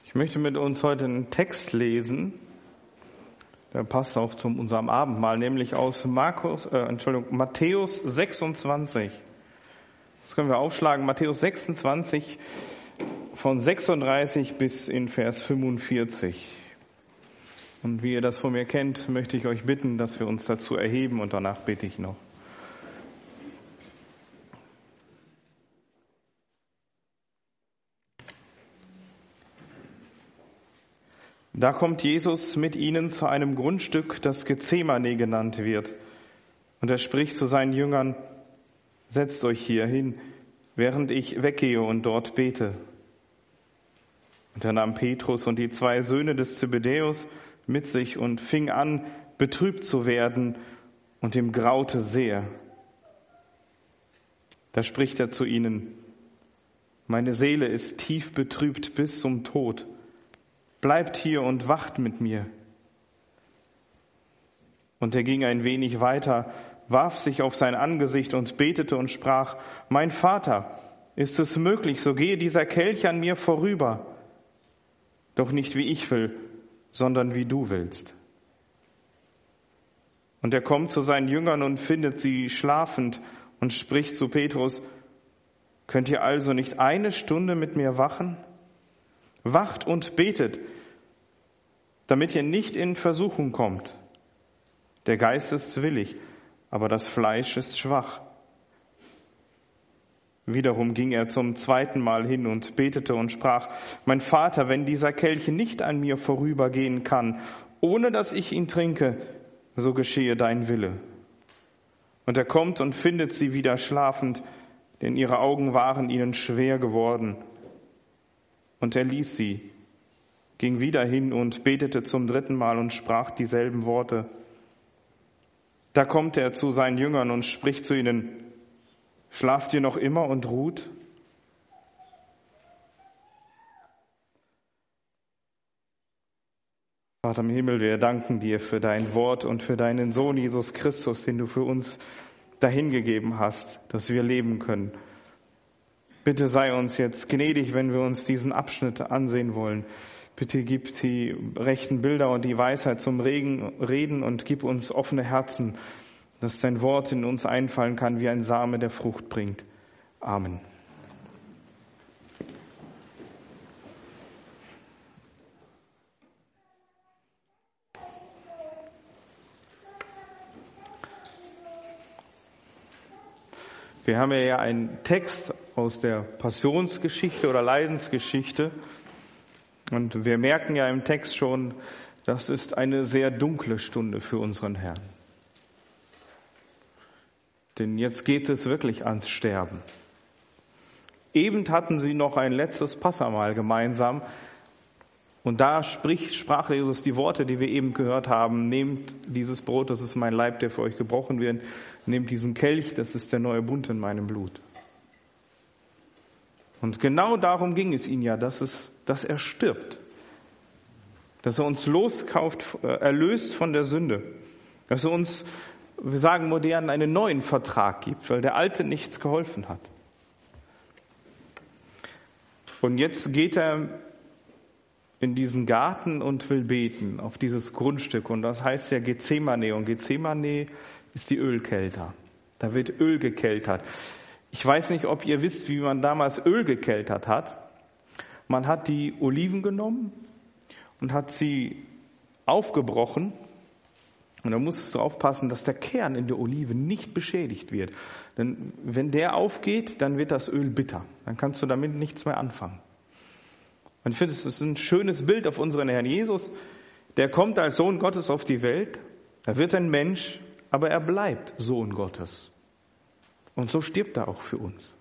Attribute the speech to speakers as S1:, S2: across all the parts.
S1: Ich möchte mit uns heute einen Text lesen, der passt auch zu unserem Abendmahl, nämlich aus Matthäus 26. Das können wir aufschlagen, Matthäus 26 von 36 bis in Vers 45. Und wie ihr das von mir kennt, möchte ich euch bitten, dass wir uns dazu erheben und danach bete ich noch. Da kommt Jesus mit ihnen zu einem Grundstück, das Gethsemane genannt wird. Und er spricht zu seinen Jüngern: Setzt euch hier hin, während ich weggehe und dort bete. Und er nahm Petrus und die 2 Söhne des Zebedäus mit sich und fing an, betrübt zu werden, und ihm graute sehr. Da spricht er zu ihnen: Meine Seele ist tief betrübt bis zum Tod. Bleibt hier und wacht mit mir. Und er ging ein wenig weiter, warf sich auf sein Angesicht und betete und sprach: Mein Vater, ist es möglich, so gehe dieser Kelch an mir vorüber. Doch nicht wie ich will, sondern wie du willst. Und er kommt zu seinen Jüngern und findet sie schlafend und spricht zu Petrus: Könnt ihr also nicht eine Stunde mit mir wachen? Wacht und betet, damit ihr nicht in Versuchung kommt. Der Geist ist willig, aber das Fleisch ist schwach. Wiederum ging er zum 2. Mal hin und betete und sprach: Mein Vater, wenn dieser Kelch nicht an mir vorübergehen kann, ohne dass ich ihn trinke, so geschehe dein Wille. Und er kommt und findet sie wieder schlafend, denn ihre Augen waren ihnen schwer geworden. Und er ließ sie, ging wieder hin und betete zum 3. Mal und sprach dieselben Worte. Da kommt er zu seinen Jüngern und spricht zu ihnen: Schlaft ihr noch immer und ruht? Vater im Himmel, wir danken dir für dein Wort und für deinen Sohn Jesus Christus, den du für uns dahingegeben hast, dass wir leben können. Bitte sei uns jetzt gnädig, wenn wir uns diesen Abschnitt ansehen wollen. Bitte gib die rechten Bilder und die Weisheit zum Reden und gib uns offene Herzen, dass dein Wort in uns einfallen kann wie ein Same, der Frucht bringt. Amen. Wir haben ja einen Text aus der Passionsgeschichte oder Leidensgeschichte und wir merken ja im Text schon, das ist eine sehr dunkle Stunde für unseren Herrn. Denn jetzt geht es wirklich ans Sterben. Eben hatten sie noch ein letztes Passamahl gemeinsam und da sprach Jesus die Worte, die wir eben gehört haben: Nehmt dieses Brot, das ist mein Leib, der für euch gebrochen wird. Nehmt diesen Kelch, das ist der neue Bund in meinem Blut. Und genau darum ging es ihm ja, dass er stirbt. Dass er uns loskauft, erlöst von der Sünde. Dass er uns, wir sagen modern, einen neuen Vertrag gibt, weil der alte nichts geholfen hat. Und jetzt geht er in diesen Garten und will beten auf dieses Grundstück. Und das heißt ja Gethsemane. Und Gethsemane ist die Ölkelter. Da wird Öl gekeltert. Ich weiß nicht, ob ihr wisst, wie man damals Öl gekeltert hat. Man hat die Oliven genommen und hat sie aufgebrochen. Und da musstest du aufpassen, dass der Kern in der Olive nicht beschädigt wird. Denn wenn der aufgeht, dann wird das Öl bitter. Dann kannst du damit nichts mehr anfangen. Und ich finde, es ist ein schönes Bild auf unseren Herrn Jesus. Der kommt als Sohn Gottes auf die Welt. Er wird ein Mensch, aber er bleibt Sohn Gottes. Und so stirbt er auch für uns.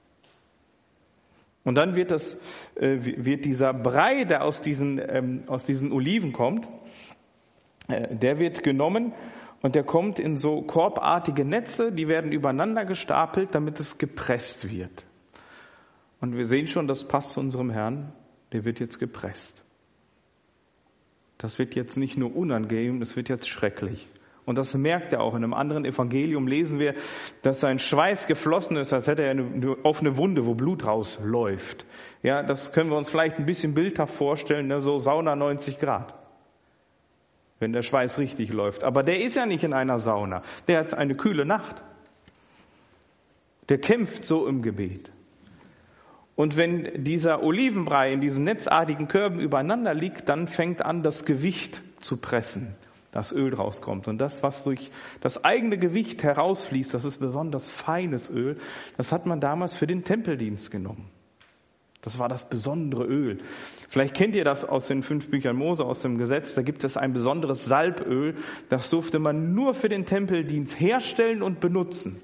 S1: Und dann wird dieser Brei, der aus diesen Oliven kommt, der wird genommen und der kommt in so korbartige Netze, die werden übereinander gestapelt, damit es gepresst wird. Und wir sehen schon, das passt zu unserem Herrn, der wird jetzt gepresst. Das wird jetzt nicht nur unangenehm, das wird jetzt schrecklich. Und das merkt er auch. In einem anderen Evangelium lesen wir, dass sein Schweiß geflossen ist, als hätte er eine offene Wunde, wo Blut rausläuft. Ja, das können wir uns vielleicht ein bisschen bildhaft vorstellen, ne? So Sauna 90 Grad. Wenn der Schweiß richtig läuft. Aber der ist ja nicht in einer Sauna. Der hat eine kühle Nacht. Der kämpft so im Gebet. Und wenn dieser Olivenbrei in diesen netzartigen Körben übereinander liegt, dann fängt an, das Gewicht zu pressen, das Öl rauskommt. Und das, was durch das eigene Gewicht herausfließt, das ist besonders feines Öl, das hat man damals für den Tempeldienst genommen. Das war das besondere Öl. Vielleicht kennt ihr das aus den 5 Büchern Mose, aus dem Gesetz. Da gibt es ein besonderes Salböl. Das durfte man nur für den Tempeldienst herstellen und benutzen.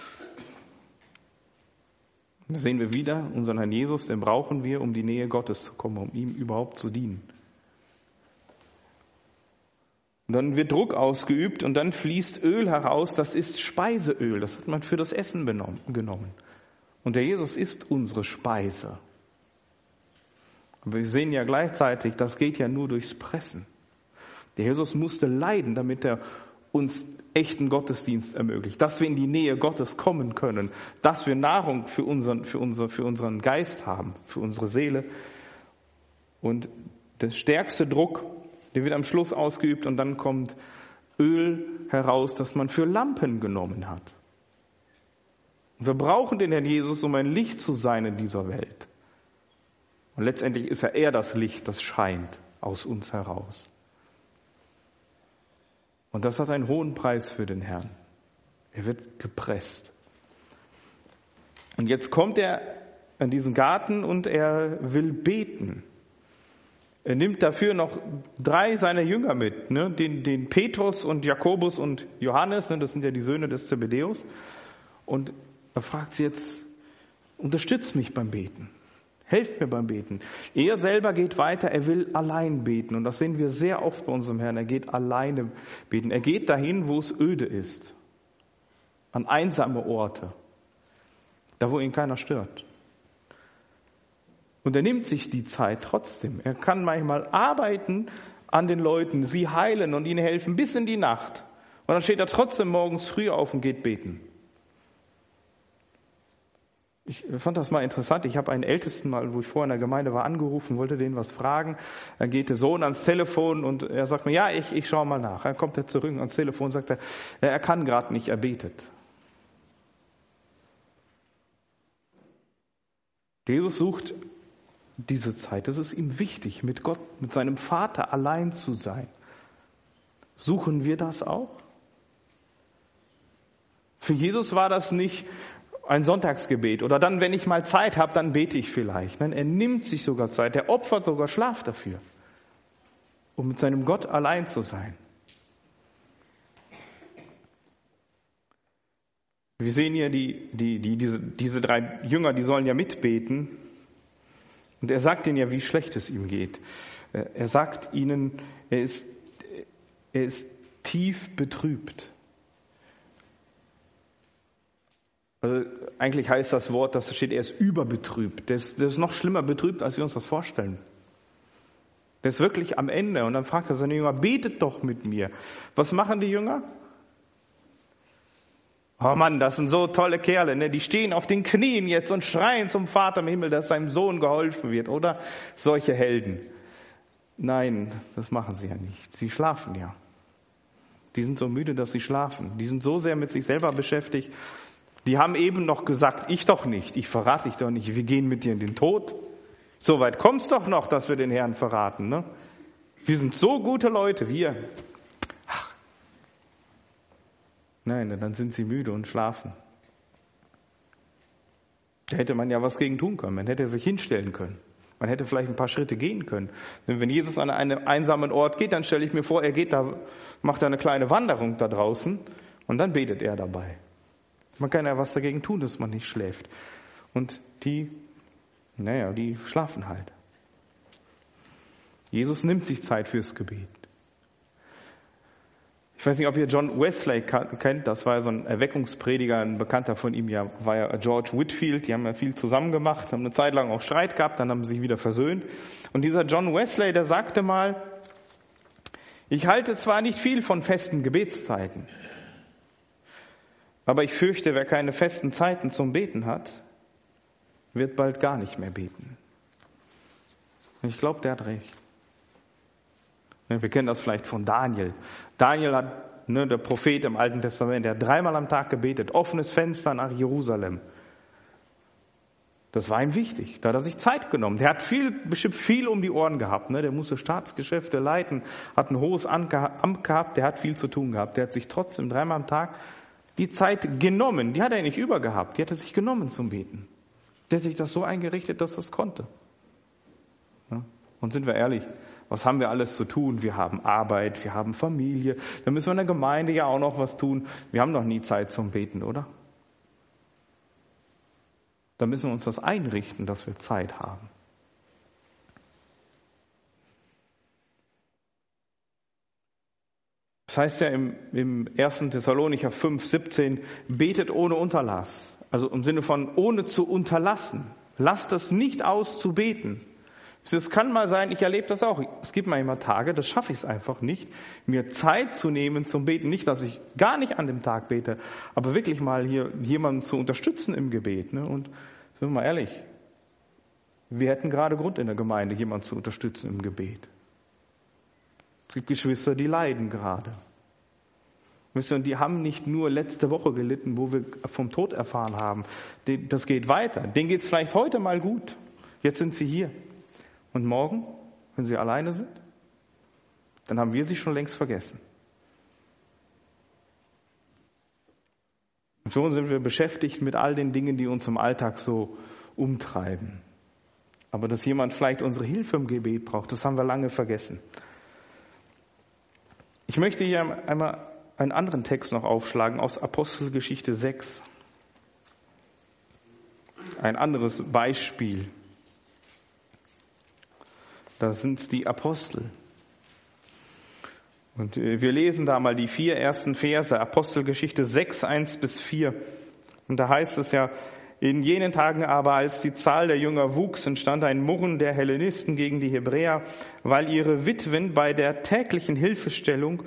S1: Und da sehen wir wieder, unseren Herrn Jesus, den brauchen wir, um die Nähe Gottes zu kommen, um ihm überhaupt zu dienen. Und dann wird Druck ausgeübt und dann fließt Öl heraus, das ist Speiseöl, das hat man für das Essen genommen. Und der Jesus ist unsere Speise. Aber wir sehen ja gleichzeitig, das geht ja nur durchs Pressen. Der Jesus musste leiden, damit er uns echten Gottesdienst ermöglicht, dass wir in die Nähe Gottes kommen können, dass wir Nahrung für unseren Geist haben, für unsere Seele. Und der stärkste Druck, der wird am Schluss ausgeübt und dann kommt Öl heraus, das man für Lampen genommen hat. Und wir brauchen den Herrn Jesus, um ein Licht zu sein in dieser Welt. Und letztendlich ist er das Licht, das scheint aus uns heraus. Und das hat einen hohen Preis für den Herrn. Er wird gepresst. Und jetzt kommt er in diesen Garten und er will beten. Er nimmt dafür noch 3 seiner Jünger mit, ne? Den Petrus und Jakobus und Johannes, ne? Das sind ja die Söhne des Zebedäus. Und er fragt sie jetzt, unterstützt mich beim Beten. Helft mir beim Beten. Er selber geht weiter, er will allein beten. Und das sehen wir sehr oft bei unserem Herrn. Er geht alleine beten. Er geht dahin, wo es öde ist. An einsame Orte. Da, wo ihn keiner stört. Und er nimmt sich die Zeit trotzdem. Er kann manchmal arbeiten an den Leuten, sie heilen und ihnen helfen bis in die Nacht. Und dann steht er trotzdem morgens früh auf und geht beten. Ich fand das mal interessant. Ich habe einen Ältesten mal, wo ich vorher in der Gemeinde war, angerufen, wollte den was fragen. Dann geht der Sohn ans Telefon und er sagt mir, ja, ich schaue mal nach. Dann kommt er zurück ans Telefon und sagt, er kann gerade nicht, er betet. Jesus sucht diese Zeit. Es ist ihm wichtig, mit Gott, mit seinem Vater allein zu sein. Suchen wir das auch? Für Jesus war das nicht ein Sonntagsgebet oder dann, wenn ich mal Zeit habe, dann bete ich vielleicht. Nein, er nimmt sich sogar Zeit, er opfert sogar Schlaf dafür, um mit seinem Gott allein zu sein. Wir sehen hier diese 3 Jünger, die sollen ja mitbeten. Und er sagt ihnen ja, wie schlecht es ihm geht. Er sagt ihnen, er ist tief betrübt. Also eigentlich heißt das Wort, das steht, er ist überbetrübt. Der ist noch schlimmer betrübt, als wir uns das vorstellen. Der ist wirklich am Ende. Und dann fragt er seine Jünger, betet doch mit mir. Was machen die Jünger? Oh Mann, das sind so tolle Kerle, ne? Die stehen auf den Knien jetzt und schreien zum Vater im Himmel, dass seinem Sohn geholfen wird, oder? Solche Helden. Nein, das machen sie ja nicht. Sie schlafen ja. Die sind so müde, dass sie schlafen. Die sind so sehr mit sich selber beschäftigt. Die haben eben noch gesagt, ich doch nicht, ich verrate dich doch nicht, wir gehen mit dir in den Tod. So weit kommt's doch noch, dass wir den Herrn verraten, ne? Wir sind so gute Leute, wir. Ach. Nein, dann sind sie müde und schlafen. Da hätte man ja was gegen tun können, man hätte sich hinstellen können. Man hätte vielleicht ein paar Schritte gehen können. Denn wenn Jesus an einen einsamen Ort geht, dann stelle ich mir vor, er geht da, macht da eine kleine Wanderung da draußen und dann betet er dabei. Man kann ja was dagegen tun, dass man nicht schläft. Und die schlafen halt. Jesus nimmt sich Zeit fürs Gebet. Ich weiß nicht, ob ihr John Wesley kennt, das war ja so ein Erweckungsprediger, ein Bekannter von ihm war ja George Whitefield, die haben ja viel zusammen gemacht, haben eine Zeit lang auch Streit gehabt, dann haben sie sich wieder versöhnt. Und dieser John Wesley, der sagte mal, Ich halte zwar nicht viel von festen Gebetszeiten, aber ich fürchte, wer keine festen Zeiten zum Beten hat, wird bald gar nicht mehr beten. Und ich glaube, der hat recht. Wir kennen das vielleicht von Daniel. Daniel hat, der Prophet im Alten Testament, der hat 3-mal am Tag gebetet, offenes Fenster nach Jerusalem. Das war ihm wichtig, da hat er sich Zeit genommen. Der hat bestimmt viel um die Ohren gehabt. Der musste Staatsgeschäfte leiten, hat ein hohes Amt gehabt, der hat viel zu tun gehabt. Der hat sich trotzdem 3-mal am Tag die Zeit genommen. Die hat er nicht übergehabt, die hat er sich genommen zum Beten. Der hat sich das so eingerichtet, dass er es konnte. Und sind wir ehrlich, was haben wir alles zu tun? Wir haben Arbeit, wir haben Familie. Da müssen wir in der Gemeinde ja auch noch was tun. Wir haben doch nie Zeit zum Beten, oder? Da müssen wir uns das einrichten, dass wir Zeit haben. Das heißt ja im 1. Thessalonicher 5,17, betet ohne Unterlass. Also im Sinne von ohne zu unterlassen. Lasst es nicht aus zu beten. Es kann mal sein, ich erlebe das auch. Es gibt manchmal Tage, das schaffe ich es einfach nicht, mir Zeit zu nehmen zum Beten. Nicht, dass ich gar nicht an dem Tag bete, aber wirklich mal hier jemanden zu unterstützen im Gebet. Und sind wir mal ehrlich, wir hätten gerade Grund in der Gemeinde, jemanden zu unterstützen im Gebet. Es gibt Geschwister, die leiden gerade. Und die haben nicht nur letzte Woche gelitten, wo wir vom Tod erfahren haben. Das geht weiter. Denen geht es vielleicht heute mal gut. Jetzt sind sie hier. Und morgen, wenn sie alleine sind, dann haben wir sie schon längst vergessen. Und so sind wir beschäftigt mit all den Dingen, die uns im Alltag so umtreiben. Aber dass jemand vielleicht unsere Hilfe im Gebet braucht, das haben wir lange vergessen. Ich möchte hier einmal einen anderen Text noch aufschlagen aus Apostelgeschichte 6. Ein anderes Beispiel. Das sind die Apostel. Und wir lesen da mal die 4 ersten Verse, Apostelgeschichte 6, 1-4. Und da heißt es ja, in jenen Tagen aber, als die Zahl der Jünger wuchs, entstand ein Murren der Hellenisten gegen die Hebräer, weil ihre Witwen bei der täglichen Hilfeleistung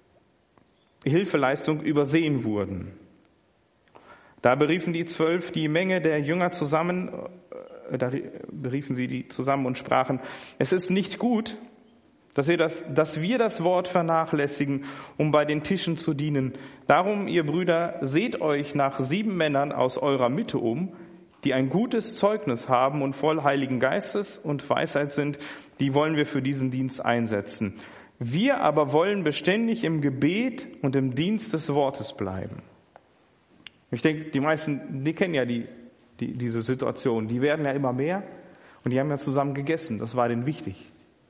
S1: übersehen wurden. Da beriefen die 12 die Menge der Jünger zusammen, und sprachen, es ist nicht gut, dass wir das Wort vernachlässigen, um bei den Tischen zu dienen. Darum, ihr Brüder, seht euch nach 7 Männern aus eurer Mitte um, die ein gutes Zeugnis haben und voll Heiligen Geistes und Weisheit sind, die wollen wir für diesen Dienst einsetzen. Wir aber wollen beständig im Gebet und im Dienst des Wortes bleiben. Ich denke, die meisten, die kennen ja diese Situation. Die werden ja immer mehr und die haben ja zusammen gegessen. Das war denen wichtig.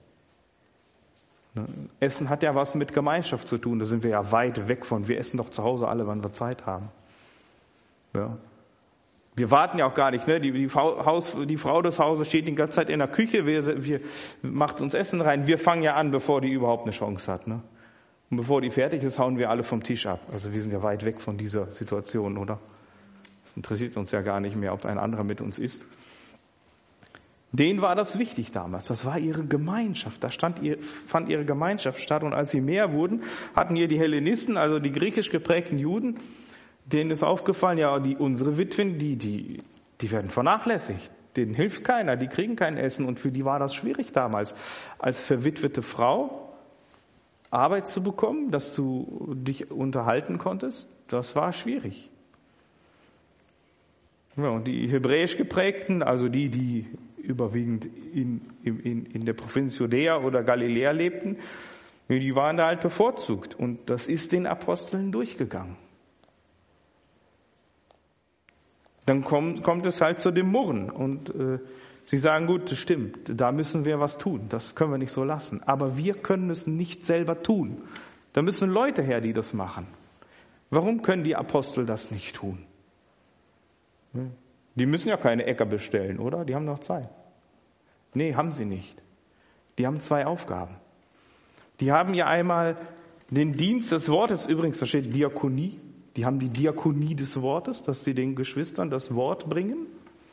S1: Essen hat ja was mit Gemeinschaft zu tun. Da sind wir ja weit weg von. Wir essen doch zu Hause alle, wann wir Zeit haben. Ja. Wir warten ja auch gar nicht. Die Frau des Hauses steht die ganze Zeit in der Küche. Wir macht uns Essen rein. Wir fangen ja an, bevor die überhaupt eine Chance hat. Und bevor die fertig ist, hauen wir alle vom Tisch ab. Also wir sind ja weit weg von dieser Situation, oder? Das interessiert uns ja gar nicht mehr, ob ein anderer mit uns ist. Denen war das wichtig damals. Das war ihre Gemeinschaft. Da fand ihre Gemeinschaft statt. Und als sie mehr wurden, hatten hier die Hellenisten, also die griechisch geprägten Juden, denen ist aufgefallen, ja, unsere Witwen, die werden vernachlässigt. Denen hilft keiner, die kriegen kein Essen. Und für die war das schwierig damals, als verwitwete Frau Arbeit zu bekommen, dass du dich unterhalten konntest. Das war schwierig. Ja, und die hebräisch geprägten, also die überwiegend in der Provinz Judäa oder Galiläa lebten, die waren da halt bevorzugt. Und das ist den Aposteln durchgegangen. Dann kommt es halt zu dem Murren und sie sagen, gut, das stimmt, da müssen wir was tun, das können wir nicht so lassen. Aber wir können es nicht selber tun. Da müssen Leute her, die das machen. Warum können die Apostel das nicht tun? Die müssen ja keine Äcker bestellen, oder? Die haben noch Zeit. Nee, haben sie nicht. Die haben 2 Aufgaben. Die haben ja einmal den Dienst des Wortes, übrigens, da steht Diakonie. Die haben die Diakonie des Wortes, dass sie den Geschwistern das Wort bringen.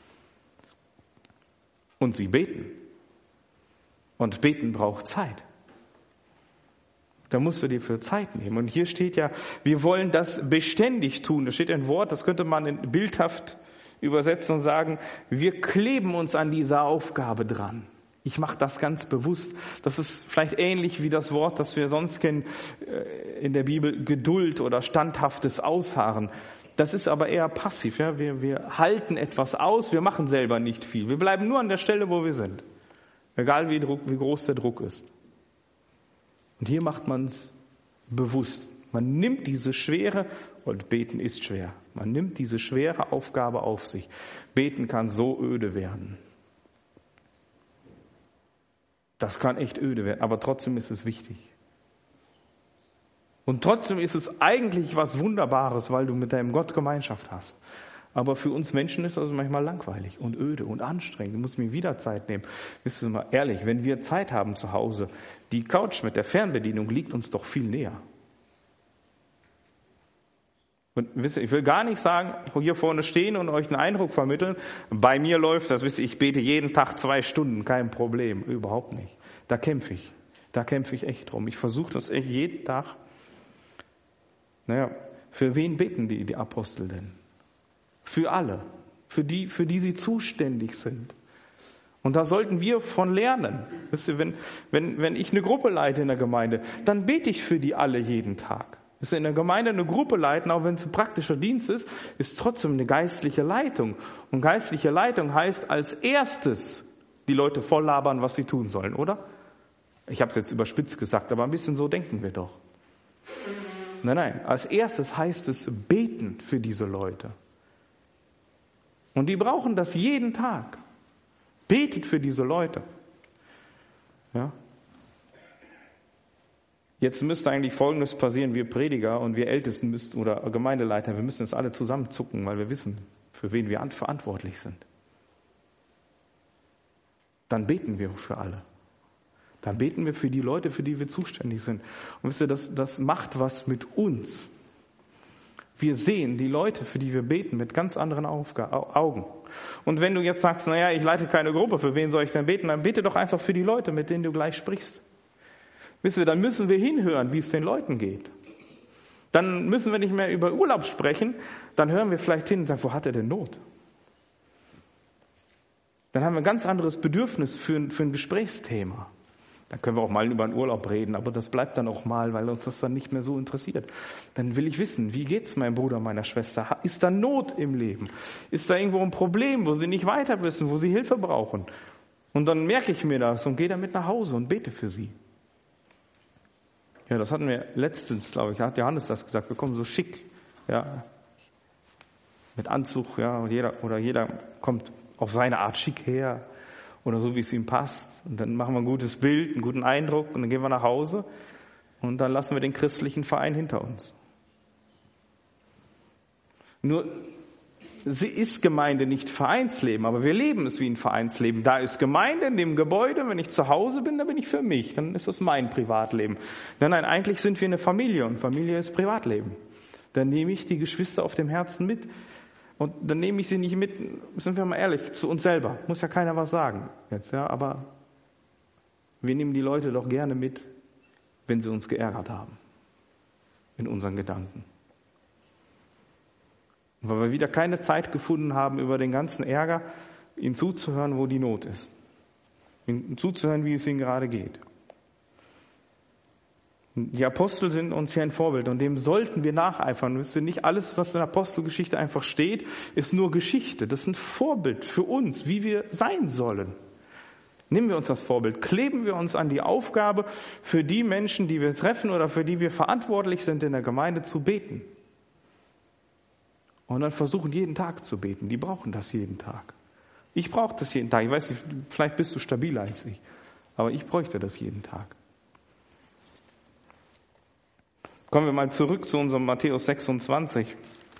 S1: Und sie beten. Und beten braucht Zeit. Da musst du dir für Zeit nehmen. Und hier steht ja, wir wollen das beständig tun. Da steht ein Wort, das könnte man bildhaft übersetzen und sagen, wir kleben uns an dieser Aufgabe dran. Ich mache das ganz bewusst. Das ist vielleicht ähnlich wie das Wort, das wir sonst kennen in der Bibel, Geduld oder standhaftes Ausharren. Das ist aber eher passiv. Ja? Wir halten etwas aus, wir machen selber nicht viel. Wir bleiben nur an der Stelle, wo wir sind. Egal wie groß der Druck ist. Und hier macht man es bewusst. Man nimmt diese schwere, und beten ist schwer, man nimmt diese schwere Aufgabe auf sich. Beten kann so öde werden. Das kann echt öde werden, aber trotzdem ist es wichtig. Und trotzdem ist es eigentlich was Wunderbares, weil du mit deinem Gott Gemeinschaft hast. Aber für uns Menschen ist das manchmal langweilig und öde und anstrengend. Du musst mir wieder Zeit nehmen. Wisst ihr mal ehrlich, wenn wir Zeit haben zu Hause, die Couch mit der Fernbedienung liegt uns doch viel näher. Und wisst ihr, ich will gar nicht sagen, hier vorne stehen und euch einen Eindruck vermitteln. Bei mir läuft das, wisst ihr, ich bete jeden Tag 2 Stunden, kein Problem, überhaupt nicht. Da kämpfe ich echt drum. Ich versuche das echt jeden Tag. Naja, für wen beten die Apostel denn? Für alle, für die sie zuständig sind. Und da sollten wir von lernen. Wisst ihr, wenn ich eine Gruppe leite in der Gemeinde, dann bete ich für die alle jeden Tag. Wisst ihr, in der Gemeinde eine Gruppe leiten, auch wenn es ein praktischer Dienst ist trotzdem eine geistliche Leitung. Und geistliche Leitung heißt als erstes die Leute voll labern, was sie tun sollen, oder? Ich habe es jetzt überspitzt gesagt, aber ein bisschen so denken wir doch. Nein, als erstes heißt es beten für diese Leute. Und die brauchen das jeden Tag. Betet für diese Leute. Ja. Jetzt müsste eigentlich Folgendes passieren. Wir Prediger und wir Ältesten oder Gemeindeleiter, wir müssen jetzt alle zusammenzucken, weil wir wissen, für wen wir verantwortlich sind. Dann beten wir für alle. Dann beten wir für die Leute, für die wir zuständig sind. Und wisst ihr, das macht was mit uns. Wir sehen die Leute, für die wir beten, mit ganz anderen Augen. Und wenn du jetzt sagst, naja, ich leite keine Gruppe, für wen soll ich denn beten? Dann bete doch einfach für die Leute, mit denen du gleich sprichst. Wisst ihr, dann müssen wir hinhören, wie es den Leuten geht. Dann müssen wir nicht mehr über Urlaub sprechen, dann hören wir vielleicht hin und sagen, wo hat er denn Not? Dann haben wir ein ganz anderes Bedürfnis für ein Gesprächsthema. Dann können wir auch mal über einen Urlaub reden, aber das bleibt dann auch mal, weil uns das dann nicht mehr so interessiert. Dann will ich wissen, wie geht's meinem Bruder, meiner Schwester? Ist da Not im Leben? Ist da irgendwo ein Problem, wo sie nicht weiter wissen, wo sie Hilfe brauchen? Und dann merke ich mir das und gehe damit nach Hause und bete für sie. Ja, das hatten wir letztens, glaube ich, hat Johannes das gesagt. Wir kommen so schick, ja, mit Anzug, ja, und jeder kommt auf seine Art schick her. Oder so, wie es ihm passt. Und dann machen wir ein gutes Bild, einen guten Eindruck und dann gehen wir nach Hause und dann lassen wir den christlichen Verein hinter uns. Nur, sie ist Gemeinde nicht Vereinsleben, aber wir leben es wie ein Vereinsleben. Da ist Gemeinde in dem Gebäude, wenn ich zu Hause bin, dann bin ich für mich, dann ist das mein Privatleben. Nein, eigentlich sind wir eine Familie und Familie ist Privatleben. Dann nehme ich die Geschwister auf dem Herzen mit. Und dann nehme ich sie nicht mit, sind wir mal ehrlich, zu uns selber. Muss ja keiner was sagen jetzt, ja, aber wir nehmen die Leute doch gerne mit, wenn sie uns geärgert haben. In unseren Gedanken. Und weil wir wieder keine Zeit gefunden haben, über den ganzen Ärger, ihnen zuzuhören, wo die Not ist. Ihnen zuzuhören, wie es ihnen gerade geht. Die Apostel sind uns hier ein Vorbild und dem sollten wir nacheifern. Wisst ihr, nicht alles, was in der Apostelgeschichte einfach steht, ist nur Geschichte. Das ist ein Vorbild für uns, wie wir sein sollen. Nehmen wir uns das Vorbild, kleben wir uns an die Aufgabe, für die Menschen, die wir treffen oder für die wir verantwortlich sind in der Gemeinde, zu beten. Und dann versuchen, jeden Tag zu beten. Die brauchen das jeden Tag. Ich brauche das jeden Tag. Ich weiß nicht, vielleicht bist du stabiler als ich, aber ich bräuchte das jeden Tag. Kommen wir mal zurück zu unserem Matthäus 26.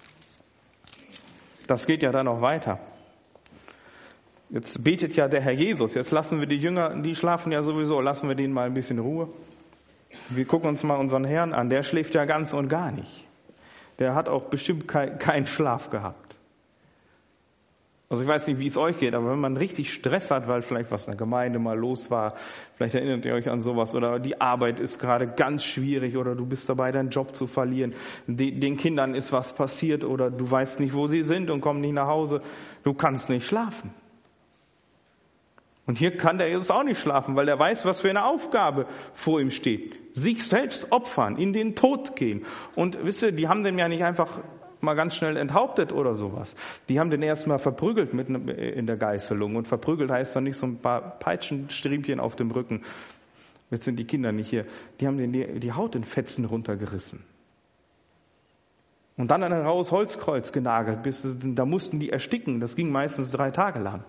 S1: Das geht ja dann noch weiter. Jetzt betet ja der Herr Jesus. Jetzt lassen wir die Jünger, die schlafen ja sowieso, lassen wir denen mal ein bisschen Ruhe. Wir gucken uns mal unseren Herrn an. Der schläft ja ganz und gar nicht. Der hat auch bestimmt keinen Schlaf gehabt. Also ich weiß nicht, wie es euch geht, aber wenn man richtig Stress hat, weil vielleicht was in der Gemeinde mal los war, vielleicht erinnert ihr euch an sowas, oder die Arbeit ist gerade ganz schwierig, oder du bist dabei, deinen Job zu verlieren, den Kindern ist was passiert, oder du weißt nicht, wo sie sind und kommen nicht nach Hause, du kannst nicht schlafen. Und hier kann der Jesus auch nicht schlafen, weil er weiß, was für eine Aufgabe vor ihm steht. Sich selbst opfern, in den Tod gehen. Und wisst ihr, die haben den ja nicht einfach mal ganz schnell enthauptet oder sowas. Die haben den erstmal verprügelt in der Geißelung. Und verprügelt heißt dann nicht so ein paar Peitschenstriemchen auf dem Rücken. Jetzt sind die Kinder nicht hier. Die haben die Haut in Fetzen runtergerissen. Und dann an ein raues Holzkreuz genagelt. Da mussten die ersticken. Das ging meistens 3 Tage lang.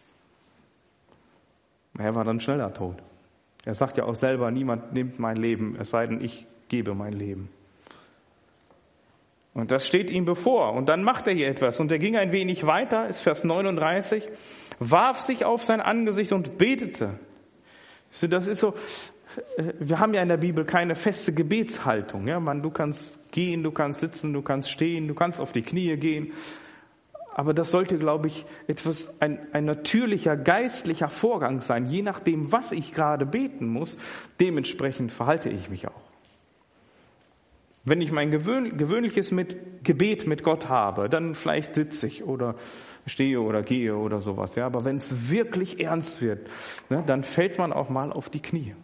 S1: Er war dann schneller tot. Er sagt ja auch selber, niemand nimmt mein Leben, es sei denn, ich gebe mein Leben. Und das steht ihm bevor. Und dann macht er hier etwas. Und er ging ein wenig weiter, ist Vers 39, warf sich auf sein Angesicht und betete. Das ist so, wir haben ja in der Bibel keine feste Gebetshaltung. Ja, du kannst gehen, du kannst sitzen, du kannst stehen, du kannst auf die Knie gehen. Aber das sollte, glaube ich, ein natürlicher, geistlicher Vorgang sein. Je nachdem, was ich gerade beten muss, dementsprechend verhalte ich mich auch. Wenn ich mein gewöhnliches Gebet mit Gott habe, dann vielleicht sitze ich oder stehe oder gehe oder sowas. Ja, aber wenn es wirklich ernst wird, ne, dann fällt man auch mal auf die Knie.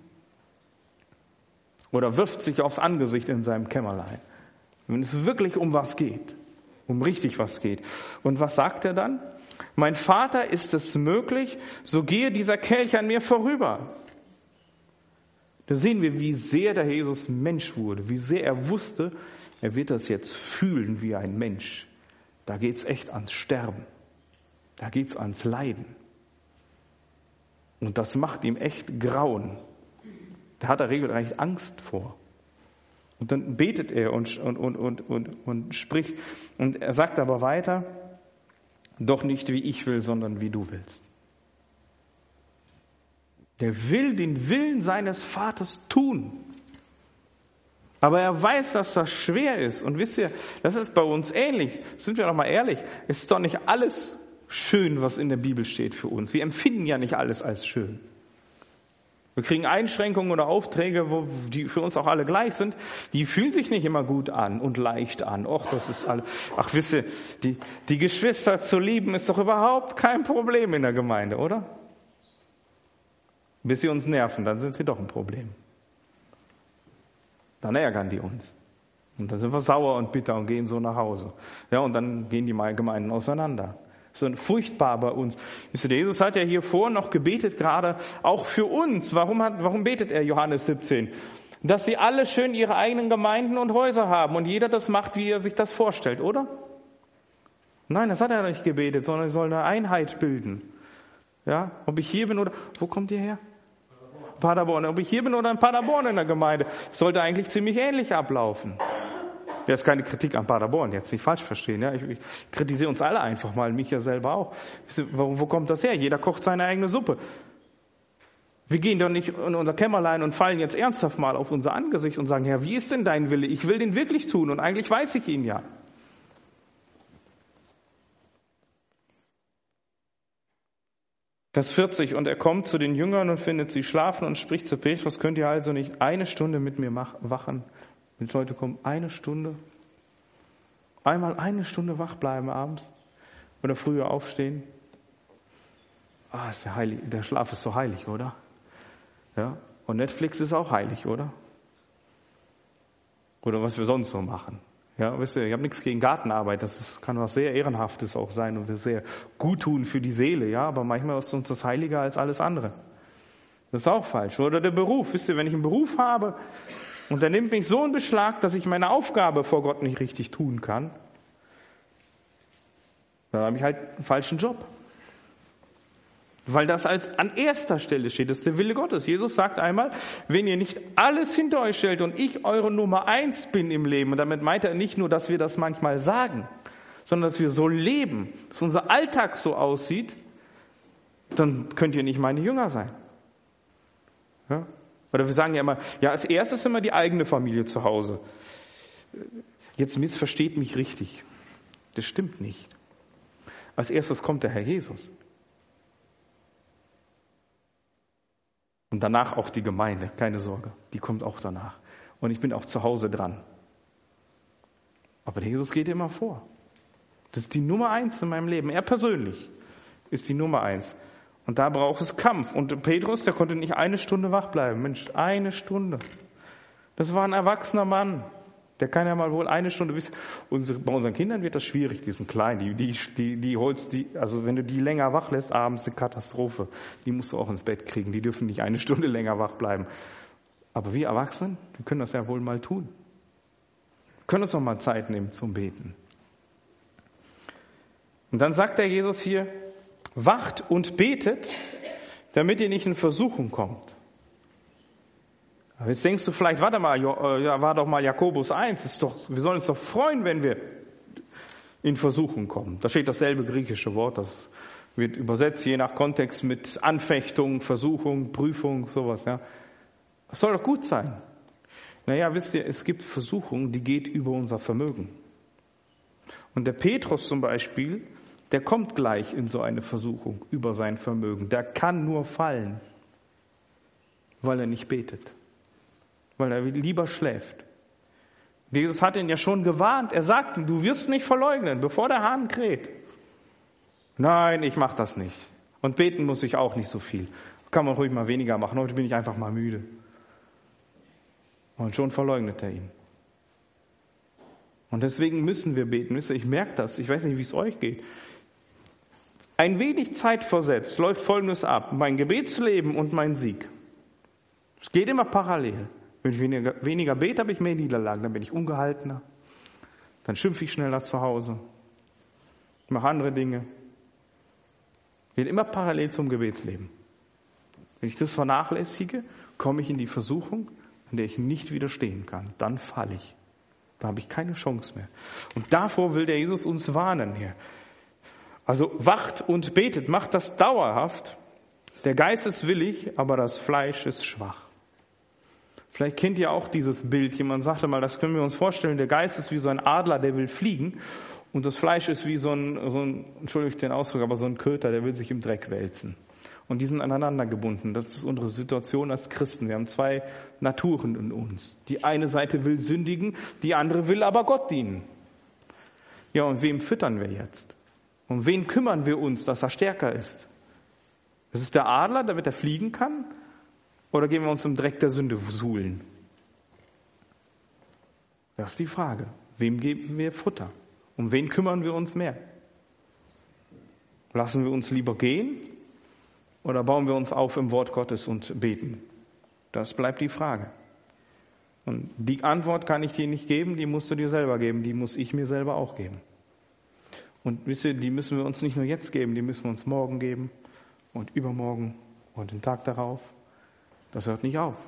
S1: Oder wirft sich aufs Angesicht in seinem Kämmerlein. Wenn es wirklich um was geht. Um richtig was geht. Und was sagt er dann? Mein Vater, ist es möglich, so gehe dieser Kelch an mir vorüber. Da sehen wir, wie sehr der Jesus Mensch wurde, wie sehr er wusste, er wird das jetzt fühlen wie ein Mensch. Da geht's echt ans Sterben. Da geht's ans Leiden. Und das macht ihm echt Grauen. Da hat er regelrecht Angst vor. Und dann betet er und spricht. Und er sagt aber weiter, doch nicht wie ich will, sondern wie du willst. Der will den Willen seines Vaters tun. Aber er weiß, dass das schwer ist. Und wisst ihr, das ist bei uns ähnlich. Sind wir doch mal ehrlich. Es ist doch nicht alles schön, was in der Bibel steht für uns. Wir empfinden ja nicht alles als schön. Wir kriegen Einschränkungen oder Aufträge, die für uns auch alle gleich sind. Die fühlen sich nicht immer gut an und leicht an. Das ist alles. Ach, wisst ihr, die Geschwister zu lieben ist doch überhaupt kein Problem in der Gemeinde, oder? Bis sie uns nerven, dann sind sie doch ein Problem. Dann ärgern die uns. Und dann sind wir sauer und bitter und gehen so nach Hause. Ja, und dann gehen die Gemeinden auseinander. Das ist furchtbar bei uns. Jesus hat ja hier vor noch gebetet, gerade auch für uns. Warum betet er Johannes 17? Dass sie alle schön ihre eigenen Gemeinden und Häuser haben und jeder das macht, wie er sich das vorstellt, oder? Nein, das hat er nicht gebetet, sondern er soll eine Einheit bilden. Ja, ob ich hier bin oder, wo kommt ihr her? Paderborn. Ob ich hier bin oder in Paderborn in der Gemeinde, sollte eigentlich ziemlich ähnlich ablaufen. Das ist keine Kritik an Paderborn, jetzt nicht falsch verstehen. Ja? Ich kritisiere uns alle einfach mal, mich ja selber auch. Wo kommt das her? Jeder kocht seine eigene Suppe. Wir gehen doch nicht in unser Kämmerlein und fallen jetzt ernsthaft mal auf unser Angesicht und sagen, Herr, wie ist denn dein Wille? Ich will den wirklich tun und eigentlich weiß ich ihn ja. Vers 40, und er kommt zu den Jüngern und findet sie schlafen und spricht zu Petrus, könnt ihr also nicht 1 Stunde mit mir wachen? Wenn die Leute kommen, 1 Stunde, einmal 1 Stunde wach bleiben abends oder früher aufstehen. Ist der Schlaf ist so heilig, oder? Ja. Und Netflix ist auch heilig, oder? Oder was wir sonst so machen. Ja, wisst ihr, ich habe nichts gegen Gartenarbeit, kann was sehr Ehrenhaftes auch sein und sehr gut tun für die Seele, ja, aber manchmal ist uns das heiliger als alles andere. Das ist auch falsch. Oder der Beruf, wisst ihr, wenn ich einen Beruf habe, und der nimmt mich so in Beschlag, dass ich meine Aufgabe vor Gott nicht richtig tun kann, dann habe ich halt einen falschen Job. Weil das an erster Stelle steht, das ist der Wille Gottes. Jesus sagt einmal, wenn ihr nicht alles hinter euch stellt und ich eure Nummer 1 bin im Leben, und damit meint er nicht nur, dass wir das manchmal sagen, sondern dass wir so leben, dass unser Alltag so aussieht, dann könnt ihr nicht meine Jünger sein. Ja? Oder wir sagen ja immer, ja, als erstes immer die eigene Familie zu Hause. Jetzt missversteht mich richtig. Das stimmt nicht. Als erstes kommt der Herr Jesus. Und danach auch die Gemeinde, keine Sorge, die kommt auch danach. Und ich bin auch zu Hause dran. Aber Jesus geht immer vor. Das ist die Nummer 1 in meinem Leben. Er persönlich ist die Nummer 1. Und da braucht es Kampf. Und Petrus, der konnte nicht 1 Stunde wach bleiben. Mensch, 1 Stunde. Das war ein erwachsener Mann. Der kann ja mal wohl 1 Stunde wissen. Bei unseren Kindern wird das schwierig, die sind klein. Also wenn du die länger wach lässt, abends eine Katastrophe. Die musst du auch ins Bett kriegen. Die dürfen nicht 1 Stunde länger wach bleiben. Aber wir Erwachsenen, wir können das ja wohl mal tun. Wir können uns auch mal Zeit nehmen zum Beten. Und dann sagt der Jesus hier, wacht und betet, damit ihr nicht in Versuchung kommt. Aber jetzt denkst du vielleicht, warte mal, war doch mal Jakobus 1, wir sollen uns doch freuen, wenn wir in Versuchung kommen. Da steht dasselbe griechische Wort, das wird übersetzt, je nach Kontext mit Anfechtung, Versuchung, Prüfung, sowas. Ja. Das soll doch gut sein. Naja, wisst ihr, es gibt Versuchung, die geht über unser Vermögen. Und der Petrus zum Beispiel, der kommt gleich in so eine Versuchung über sein Vermögen. Der kann nur fallen, weil er nicht betet. Weil er lieber schläft. Jesus hat ihn ja schon gewarnt. Er sagte, du wirst mich verleugnen, bevor der Hahn kräht. Nein, ich mache das nicht. Und beten muss ich auch nicht so viel. Kann man ruhig mal weniger machen. Heute bin ich einfach mal müde. Und schon verleugnet er ihn. Und deswegen müssen wir beten. Wisst ihr, ich merke das. Ich weiß nicht, wie es euch geht. Ein wenig Zeit versetzt läuft Folgendes ab. Mein Gebetsleben und mein Sieg. Es geht immer parallel. Wenn ich weniger bete, habe ich mehr Niederlagen. Dann bin ich ungehaltener. Dann schimpfe ich schneller zu Hause. Ich mache andere Dinge. Geht immer parallel zum Gebetsleben. Wenn ich das vernachlässige, komme ich in die Versuchung, an der ich nicht widerstehen kann. Dann falle ich. Da habe ich keine Chance mehr. Und davor will der Jesus uns warnen hier. Also wacht und betet, macht das dauerhaft. Der Geist ist willig, aber das Fleisch ist schwach. Vielleicht kennt ihr auch dieses Bild. Jemand sagte mal, das können wir uns vorstellen, der Geist ist wie so ein Adler, der will fliegen. Und das Fleisch ist wie so ein Entschuldigt den Ausdruck, aber so ein Köter, der will sich im Dreck wälzen. Und die sind aneinander gebunden. Das ist unsere Situation als Christen. Wir haben 2 Naturen in uns. Die eine Seite will sündigen, die andere will aber Gott dienen. Ja, und wem füttern wir jetzt? Um wen kümmern wir uns, dass er stärker ist? Das ist der Adler, damit er fliegen kann? Oder gehen wir uns im Dreck der Sünde suhlen? Das ist die Frage. Wem geben wir Futter? Um wen kümmern wir uns mehr? Lassen wir uns lieber gehen? Oder bauen wir uns auf im Wort Gottes und beten? Das bleibt die Frage. Und die Antwort kann ich dir nicht geben, die musst du dir selber geben, die muss ich mir selber auch geben. Und wisst ihr, die müssen wir uns nicht nur jetzt geben, die müssen wir uns morgen geben und übermorgen und den Tag darauf. Das hört nicht auf.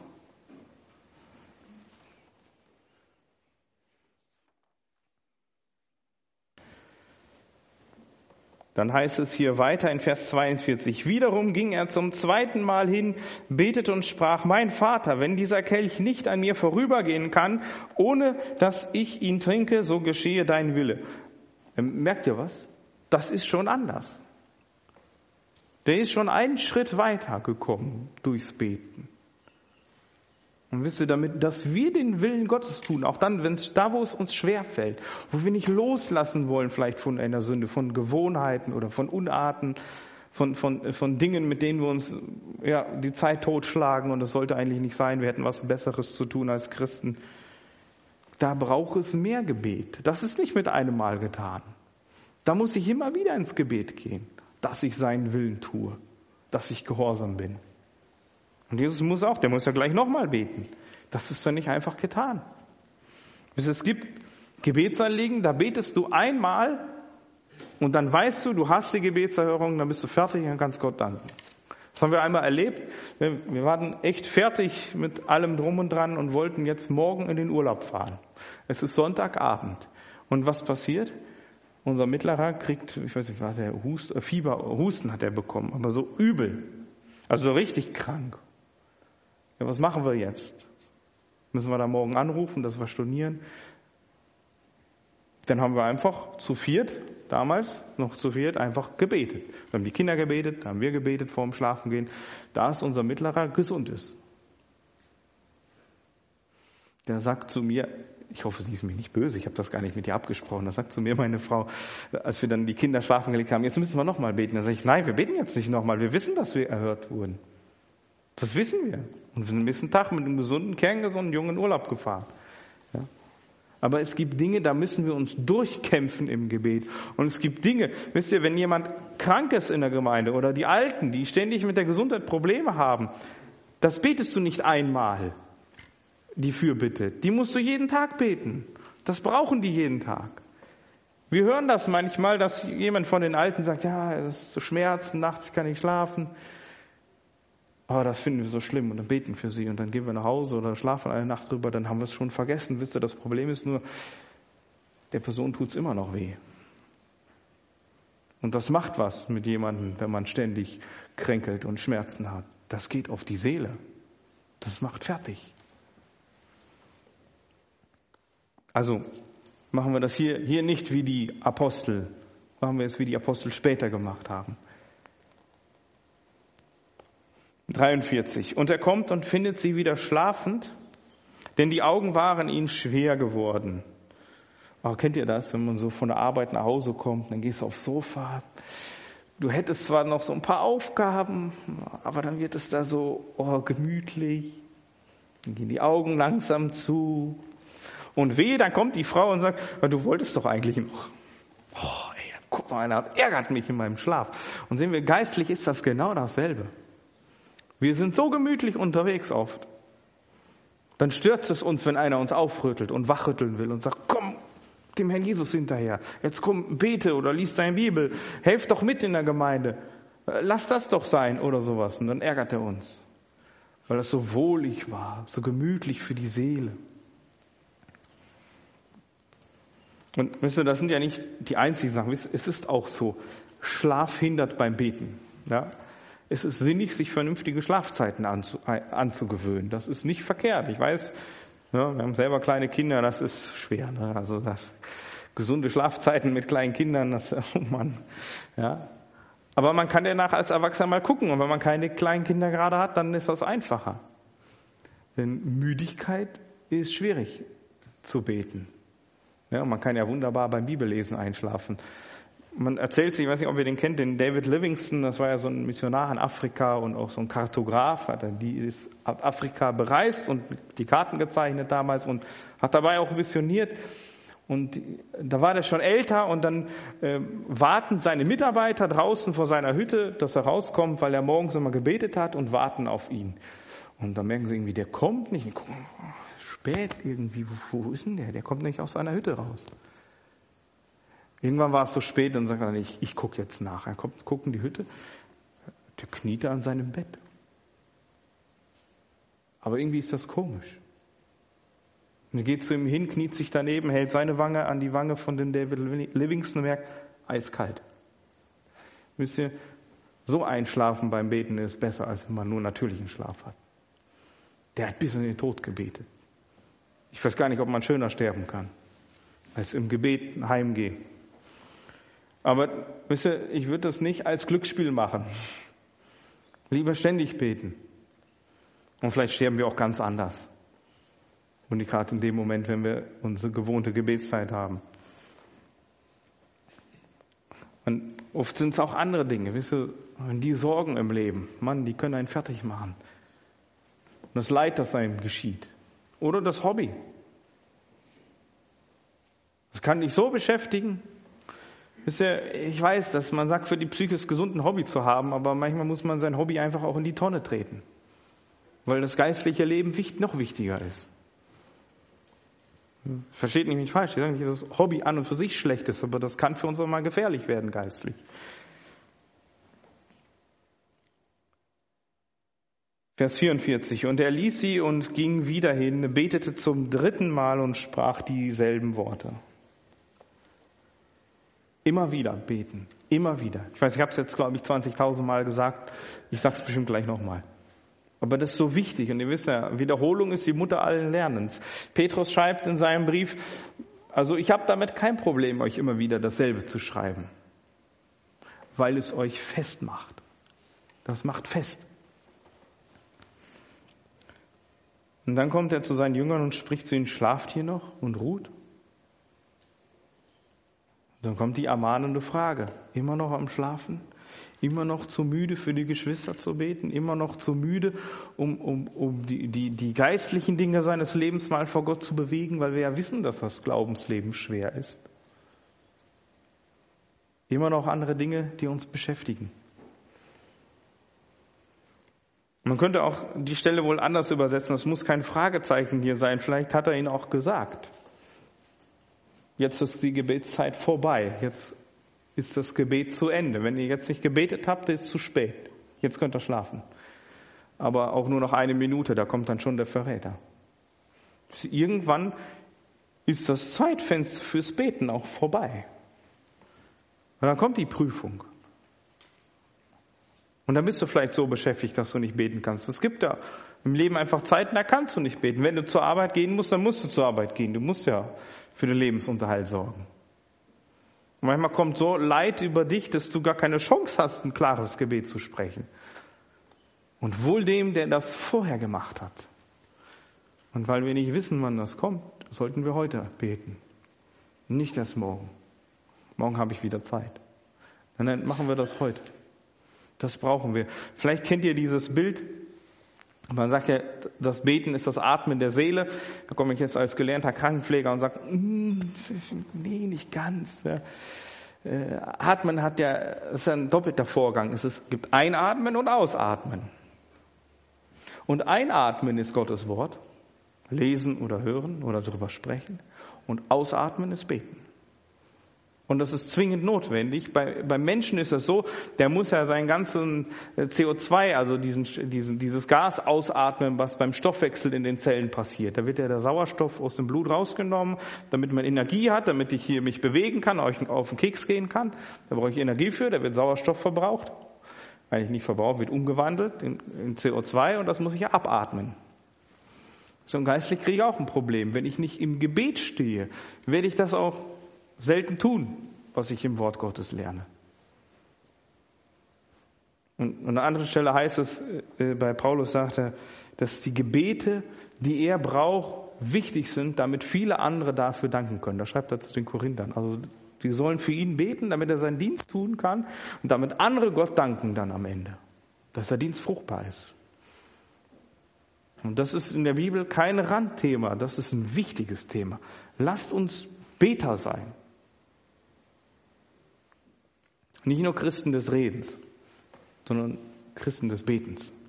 S1: Dann heißt es hier weiter in Vers 42, wiederum ging er zum 2. Mal hin, betete und sprach, mein Vater, wenn dieser Kelch nicht an mir vorübergehen kann, ohne dass ich ihn trinke, so geschehe dein Wille. Merkt ihr was? Das ist schon anders. Der ist schon einen Schritt weiter gekommen durchs Beten. Und wisst ihr, dass wir den Willen Gottes tun, auch dann, wo es uns schwerfällt, wo wir nicht loslassen wollen, vielleicht von einer Sünde, von Gewohnheiten oder von Unarten, von Dingen, mit denen wir uns die Zeit totschlagen, und das sollte eigentlich nicht sein, wir hätten was Besseres zu tun als Christen. Da braucht es mehr Gebet. Das ist nicht mit einem Mal getan. Da muss ich immer wieder ins Gebet gehen, dass ich seinen Willen tue, dass ich gehorsam bin. Und Jesus der muss ja gleich nochmal beten. Das ist dann nicht einfach getan. Es gibt Gebetsanliegen, da betest du einmal und dann weißt du hast die Gebetserhörung, dann bist du fertig und kannst Gott danken. Das haben wir einmal erlebt. Wir waren echt fertig mit allem Drum und Dran und wollten jetzt morgen in den Urlaub fahren. Es ist Sonntagabend. Und was passiert? Unser Mittlerer kriegt, ich weiß nicht, was der Husten hat er bekommen, aber so übel. Also so richtig krank. Ja, was machen wir jetzt? Müssen wir da morgen anrufen, dass wir stornieren? Dann haben wir einfach zu 4 damals noch zu viert einfach gebetet. Wir haben die Kinder gebetet, da haben wir gebetet vorm Schlafengehen, dass unser Mittlerer gesund ist. Der sagt zu mir, ich hoffe, sie ist mir nicht böse, ich habe das gar nicht mit ihr abgesprochen, da sagt zu mir meine Frau, als wir dann die Kinder schlafen gelegt haben, jetzt müssen wir nochmal beten. Da sage ich, nein, wir beten jetzt nicht nochmal, wir wissen, dass wir erhört wurden. Das wissen wir. Und wir sind am nächsten Tag mit einem gesunden, kerngesunden Jungen in Urlaub gefahren. Ja. Aber es gibt Dinge, da müssen wir uns durchkämpfen im Gebet. Und es gibt Dinge, wisst ihr, wenn jemand krank ist in der Gemeinde oder die Alten, die ständig mit der Gesundheit Probleme haben, das betest du nicht einmal, die Fürbitte. Die musst du jeden Tag beten. Das brauchen die jeden Tag. Wir hören das manchmal, dass jemand von den Alten sagt, ja, es ist so Schmerzen, nachts kann ich schlafen. Aber das finden wir so schlimm und dann beten für sie und dann gehen wir nach Hause oder schlafen eine Nacht drüber, dann haben wir es schon vergessen. Wisst ihr, das Problem ist nur, der Person tut es immer noch weh. Und das macht was mit jemandem, wenn man ständig kränkelt und Schmerzen hat. Das geht auf die Seele. Das macht fertig. Also machen wir das hier nicht wie die Apostel, machen wir es wie die Apostel später gemacht haben. 43. Und er kommt und findet sie wieder schlafend, denn die Augen waren ihnen schwer geworden. Aber kennt ihr das, wenn man so von der Arbeit nach Hause kommt, dann gehst du aufs Sofa. Du hättest zwar noch so ein paar Aufgaben, aber dann wird es da so gemütlich. Dann gehen die Augen langsam zu. Und wehe, dann kommt die Frau und sagt, du wolltest doch eigentlich noch. Guck mal, einer ärgert mich in meinem Schlaf. Und sehen wir, geistlich ist das genau dasselbe. Wir sind so gemütlich unterwegs oft. Dann stört es uns, wenn einer uns aufrüttelt und wachrütteln will und sagt, komm, dem Herrn Jesus hinterher. Jetzt komm, bete oder lies deine Bibel. Helf doch mit in der Gemeinde. Lass das doch sein oder sowas. Und dann ärgert er uns. Weil das so wohlig war, so gemütlich für die Seele. Und wisst ihr, das sind ja nicht die einzigen Sachen. Es ist auch so, Schlaf hindert beim Beten. Ja? Es ist sinnig, sich vernünftige Schlafzeiten anzugewöhnen. Das ist nicht verkehrt. Ich weiß, ja, wir haben selber kleine Kinder, das ist schwer. Ne? Also gesunde Schlafzeiten mit kleinen Kindern, das, oh Mann. Ja. Aber man kann danach als Erwachsener mal gucken. Und wenn man keine kleinen Kinder gerade hat, dann ist das einfacher. Denn Müdigkeit ist schwierig zu beten. Ja, man kann ja wunderbar beim Bibellesen einschlafen. Man erzählt sich, ich weiß nicht, ob ihr den kennt, den David Livingstone, das war ja so ein Missionar in Afrika und auch so ein Kartograf, hat Afrika bereist und die Karten gezeichnet damals und hat dabei auch missioniert. Und da war der schon älter und dann warten seine Mitarbeiter draußen vor seiner Hütte, dass er rauskommt, weil er morgens immer gebetet hat und warten auf ihn. Und dann merken sie irgendwie, der kommt nicht. Und gucken, spät irgendwie, wo ist denn der? Der kommt nicht aus seiner Hütte raus. Irgendwann war es so spät, dann sagt er, ich gucke jetzt nach. Er kommt, guckt in die Hütte, der kniet da an seinem Bett. Aber irgendwie ist das komisch. Und er geht zu ihm hin, kniet sich daneben, hält seine Wange an die Wange von dem David Livingstone und merkt, eiskalt. Wisst ihr, so einschlafen beim Beten ist besser, als wenn man nur natürlichen Schlaf hat. Der hat bis in den Tod gebetet. Ich weiß gar nicht, ob man schöner sterben kann, als im Gebet heimgehen. Aber wisst ihr, ich würde das nicht als Glücksspiel machen. Lieber ständig beten. Und vielleicht sterben wir auch ganz anders. Und nicht gerade in dem Moment, wenn wir unsere gewohnte Gebetszeit haben. Und oft sind es auch andere Dinge. Wisst ihr, die Sorgen im Leben, Mann, die können einen fertig machen. Und das Leid, das einem geschieht. Oder das Hobby. Das kann dich so beschäftigen. Wisst ihr, ich weiß, dass man sagt, für die Psyche ist gesund, ein Hobby zu haben, aber manchmal muss man sein Hobby einfach auch in die Tonne treten. Weil das geistliche Leben noch wichtiger ist. Versteht nicht falsch, ich sage nicht, dass das Hobby an und für sich schlecht ist, aber das kann für uns auch mal gefährlich werden, geistlich. Vers 44. Und er ließ sie und ging wieder hin, betete zum 3. Mal und sprach dieselben Worte. Immer wieder beten, immer wieder. Ich weiß, ich habe es jetzt, glaube ich, 20.000 Mal gesagt. Ich sage es bestimmt gleich nochmal. Aber das ist so wichtig. Und ihr wisst ja, Wiederholung ist die Mutter allen Lernens. Petrus schreibt in seinem Brief, Also ich habe damit kein Problem, euch immer wieder dasselbe zu schreiben, weil es euch festmacht. Das macht fest. Und dann kommt er zu seinen Jüngern und spricht zu ihnen, schlaft ihr noch und ruht? Dann kommt die ermahnende Frage, immer noch am Schlafen? Immer noch zu müde für die Geschwister zu beten? Immer noch zu müde, um die geistlichen Dinge seines Lebens mal vor Gott zu bewegen? Weil wir ja wissen, dass das Glaubensleben schwer ist. Immer noch andere Dinge, die uns beschäftigen. Man könnte auch die Stelle wohl anders übersetzen. Es muss kein Fragezeichen hier sein. Vielleicht hat er ihn auch gesagt. Jetzt ist die Gebetszeit vorbei. Jetzt ist das Gebet zu Ende. Wenn ihr jetzt nicht gebetet habt, ist es zu spät. Jetzt könnt ihr schlafen. Aber auch nur noch 1 Minute, da kommt dann schon der Verräter. Irgendwann ist das Zeitfenster fürs Beten auch vorbei. Und dann kommt die Prüfung. Und dann bist du vielleicht so beschäftigt, dass du nicht beten kannst. Es gibt ja im Leben einfach Zeiten, da kannst du nicht beten. Wenn du zur Arbeit gehen musst, dann musst du zur Arbeit gehen. Du musst ja für den Lebensunterhalt sorgen. Und manchmal kommt so Leid über dich, dass du gar keine Chance hast, ein klares Gebet zu sprechen. Und wohl dem, der das vorher gemacht hat. Und weil wir nicht wissen, wann das kommt, sollten wir heute beten. Nicht erst morgen. Morgen habe ich wieder Zeit. Dann machen wir das heute. Das brauchen wir. Vielleicht kennt ihr dieses Bild. Man sagt ja, das Beten ist das Atmen der Seele. Da komme ich jetzt als gelernter Krankenpfleger und sage, nee, nicht ganz. Atmen ist ein doppelter Vorgang. Es gibt Einatmen und Ausatmen. Und Einatmen ist Gottes Wort, lesen oder hören oder darüber sprechen. Und Ausatmen ist Beten. Und das ist zwingend notwendig. Beim Menschen ist es so, der muss ja seinen ganzen CO2, also dieses Gas ausatmen, was beim Stoffwechsel in den Zellen passiert. Da wird ja der Sauerstoff aus dem Blut rausgenommen, damit man Energie hat, damit ich hier mich bewegen kann, euch auf den Keks gehen kann. Da brauche ich Energie für, da wird Sauerstoff verbraucht. Eigentlich nicht verbraucht, wird umgewandelt in CO2 und das muss ich ja abatmen. So und geistlich kriege ich auch ein Problem. Wenn ich nicht im Gebet stehe, werde ich das auch selten tun, was ich im Wort Gottes lerne. Und an einer anderen Stelle heißt es, bei Paulus sagt er, dass die Gebete, die er braucht, wichtig sind, damit viele andere dafür danken können. Da schreibt er zu den Korinthern. Also die sollen für ihn beten, damit er seinen Dienst tun kann und damit andere Gott danken dann am Ende, dass der Dienst fruchtbar ist. Und das ist in der Bibel kein Randthema, das ist ein wichtiges Thema. Lasst uns Beter sein. Nicht nur Christen des Redens, sondern Christen des Betens.